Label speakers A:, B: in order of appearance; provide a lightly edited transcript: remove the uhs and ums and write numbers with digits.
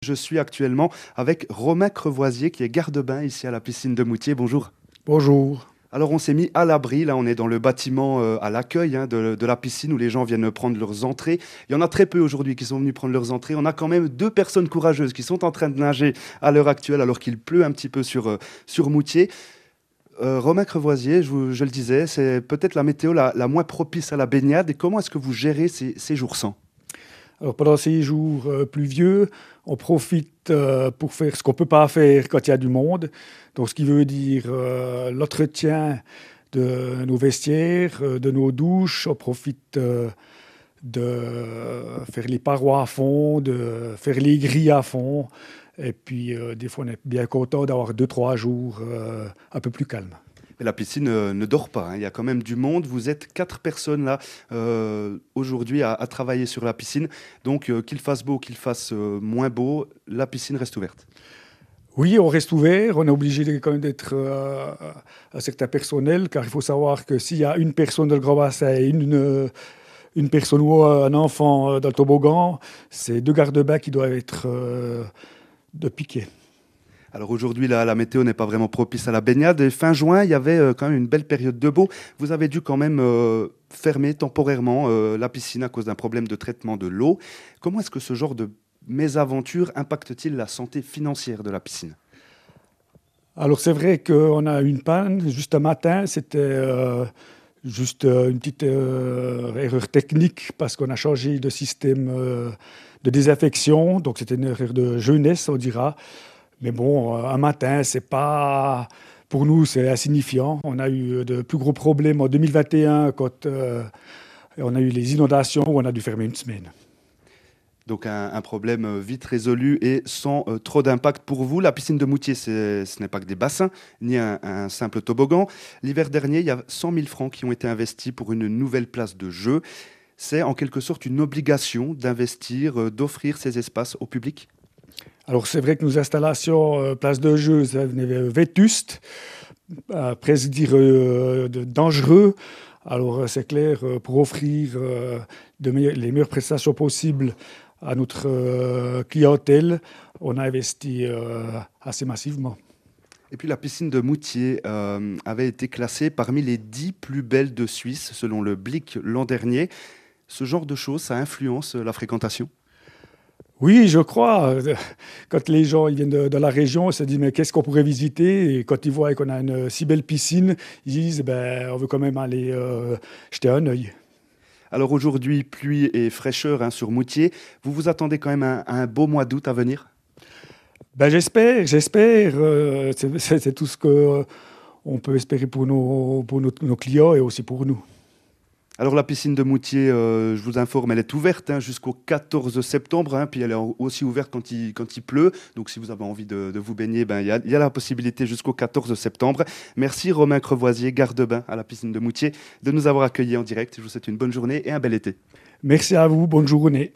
A: Je suis actuellement avec Romain Crevoisier qui est garde-bain ici à la piscine de Moutier. Bonjour.
B: Bonjour.
A: Alors on s'est mis à l'abri, là on est dans le bâtiment à l'accueil de la piscine où les gens viennent prendre leurs entrées. Il y en a très peu aujourd'hui qui sont venus prendre leurs entrées. On a quand même deux personnes courageuses qui sont en train de nager à l'heure actuelle alors qu'il pleut un petit peu sur Moutier. Romain Crevoisier, je le disais, c'est peut-être la météo la moins propice à la baignade. Et comment est-ce que vous gérez ces jours sans?
B: Alors, pendant ces jours pluvieux, on profite pour faire ce qu'on ne peut pas faire quand il y a du monde. Donc, ce qui veut dire l'entretien de nos vestiaires, de nos douches. On profite de faire les parois à fond, de faire les grilles à fond. Et puis, des fois, on est bien content d'avoir 2-3 jours un peu plus calmes.
A: Mais la piscine ne dort pas, hein. Il y a quand même du monde. Vous êtes 4 personnes là aujourd'hui à travailler sur la piscine. Donc qu'il fasse beau, qu'il fasse moins beau, la piscine reste ouverte.
B: Oui, on reste ouvert. On est obligé quand même d'être un certain personnel, car il faut savoir que s'il y a une personne dans le grand bassin et une personne ou un enfant dans le toboggan, c'est 2 gardes-bains qui doivent être de piquet.
A: Alors aujourd'hui, la météo n'est pas vraiment propice à la baignade. Et fin juin, il y avait quand même une belle période de beau. Vous avez dû quand même fermer temporairement la piscine à cause d'un problème de traitement de l'eau. Comment est-ce que ce genre de mésaventure impacte-t-il la santé financière de la piscine?
B: Alors c'est vrai qu'on a eu une panne juste un matin. C'était juste une petite erreur technique parce qu'on a changé de système de désinfection. Donc c'était une erreur de jeunesse, on dira. Mais bon, un matin, c'est pas... Pour nous, c'est insignifiant. On a eu de plus gros problèmes en 2021 quand on a eu les inondations où on a dû fermer une semaine.
A: Donc un problème vite résolu et sans trop d'impact pour vous. La piscine de Moutier, ce n'est pas que des bassins, ni un simple toboggan. L'hiver dernier, il y a 100 000 francs qui ont été investis pour une nouvelle place de jeu. C'est en quelque sorte une obligation d'investir, d'offrir ces espaces au public?
B: Alors c'est vrai que nos installations place de jeu, ça venait vétustes, presque dire dangereux. Alors c'est clair, pour offrir les meilleures prestations possibles à notre clientèle, on a investi assez massivement.
A: Et puis la piscine de Moutier avait été classée parmi les 10 plus belles de Suisse, selon le Blick l'an dernier. Ce genre de choses, ça influence la fréquentation?
B: Oui, je crois. Quand les gens ils viennent de la région, ils se disent mais qu'est-ce qu'on pourrait visiter? Et quand ils voient qu'on a une si belle piscine, ils disent ben, on veut quand même aller jeter un œil.
A: Alors aujourd'hui, pluie et fraîcheur sur Moutier. Vous vous attendez quand même à un beau mois d'août à venir?
B: Ben, j'espère. C'est tout ce qu'on peut espérer pour nos clients et aussi pour nous.
A: Alors la piscine de Moutier, je vous informe, elle est ouverte jusqu'au 14 septembre, puis elle est aussi ouverte quand il pleut. Donc si vous avez envie de vous baigner, il y a la possibilité jusqu'au 14 septembre. Merci Romain Crevoisier, garde-bain à la piscine de Moutier, de nous avoir accueillis en direct. Je vous souhaite une bonne journée et un bel été.
B: Merci à vous, bonne journée.